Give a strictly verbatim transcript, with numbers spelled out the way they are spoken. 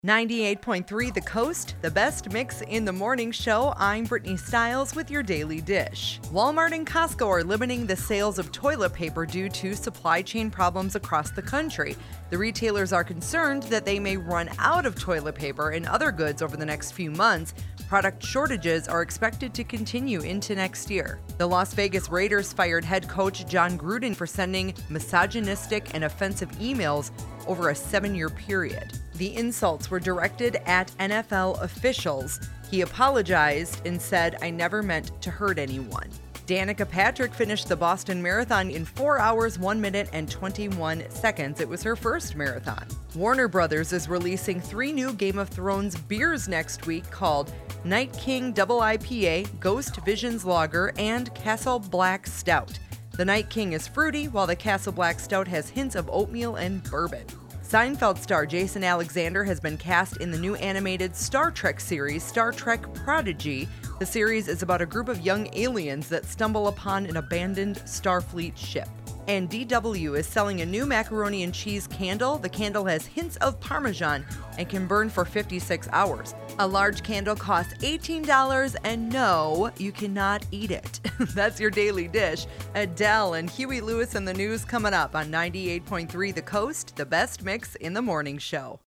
ninety-eight point three The Coast, the best mix in the morning show. I'm Brittany Stiles with your Daily Dish. Walmart and Costco are limiting the sales of toilet paper due to supply chain problems across the country. The retailers are concerned that they may run out of toilet paper and other goods over the next few months. Product shortages are expected to continue into next year. The Las Vegas Raiders fired head coach Jon Gruden for sending misogynistic and offensive emails over a seven-year period. The insults were directed at N F L officials. He apologized and said, "I never meant to hurt anyone." Danica Patrick finished the Boston Marathon in four hours, one minute, and twenty-one seconds. It was her first marathon. Warner Brothers is releasing three new Game of Thrones beers next week called Night King Double I P A, Ghost Visions Lager, and Castle Black Stout. The Night King is fruity, while the Castle Black Stout has hints of oatmeal and bourbon. Seinfeld star Jason Alexander has been cast in the new animated Star Trek series, Star Trek Prodigy. The series is about a group of young aliens that stumble upon an abandoned Starfleet ship. And D W is selling a new macaroni and cheese candle. The candle has hints of Parmesan and can burn for fifty-six hours. A large candle costs eighteen dollars, and no, you cannot eat it. That's your Daily Dish. Adele and Huey Lewis in the news coming up on ninety-eight point three The Coast, the best mix in the morning show.